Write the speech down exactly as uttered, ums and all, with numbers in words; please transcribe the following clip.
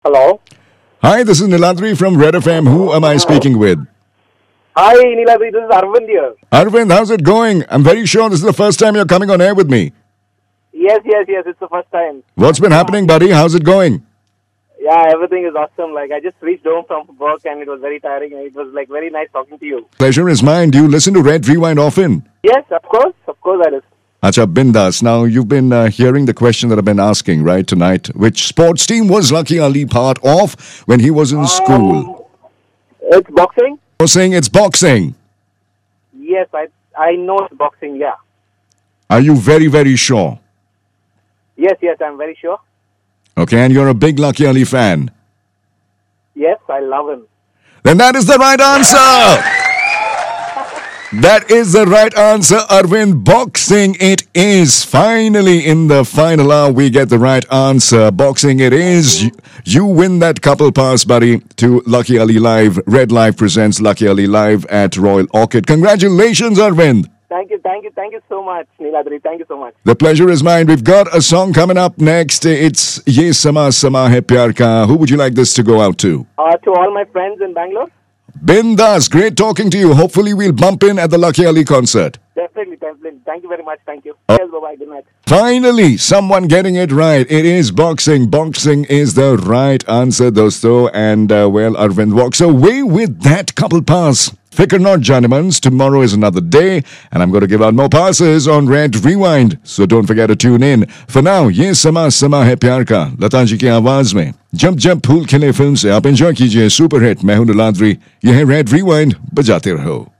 Hello. Hi, this is Niladri from Red F M. Who am I speaking with? Hi, Niladri. This is Arvind here. Arvind, how's it going? I'm very sure this is the first time you're coming on air with me. Yes, yes, yes. It's the first time. What's been happening, buddy? How's it going? Yeah, everything is awesome. Like, I just reached home from work and it was very tiring and it was like very nice talking to you. Pleasure is mine. Do you listen to Red Rewind often? Yes, of course. Of course I listen. Acha, Bindas. Now, you've been uh, hearing the question that I've been asking, right, tonight. Which sports team was Lucky Ali part of when he was in school? Um, it's boxing? You're saying it's boxing. Yes, I I know it's boxing, yeah. Are you very, very sure? Yes, yes, I'm very sure. Okay, and you're a big Lucky Ali fan. Yes, I love him. Then that is the right answer! That is the right answer, Arvind. Boxing it is. Finally, in the final hour, we get the right answer. Boxing it is. You, you win that couple pass, buddy, to Lucky Ali Live. Red Live presents Lucky Ali Live at Royal Orchid. Congratulations, Arvind. Thank you, thank you, thank you so much, Niladri. Thank you so much. The pleasure is mine. We've got a song coming up next. It's Ye Sama Sama Hai Pyar Ka. Who would you like this to go out to? Uh, to all my friends in Bangalore? Bindas, great talking to you. Hopefully, we'll bump in at the Lucky Ali concert. Definitely, definitely. Thank you very much. Thank you. Oh. Yes, bye-bye. Good night. Finally, someone getting it right. It is boxing. Boxing is the right answer, dosto. And, uh, well, Arvind walks away with that couple pass. Fikr not, Janimans. Tomorrow is another day, and I'm going to give out more passes on Red Rewind. So don't forget to tune in. For now, ye sama sama hai pyar ka. Lata ji की आवाज में jump jump फूल खिले film से आप enjoy कीजिए super hit मैं हूं निलाद्री. ये है रेड रिवाइंड. बजाते रहो.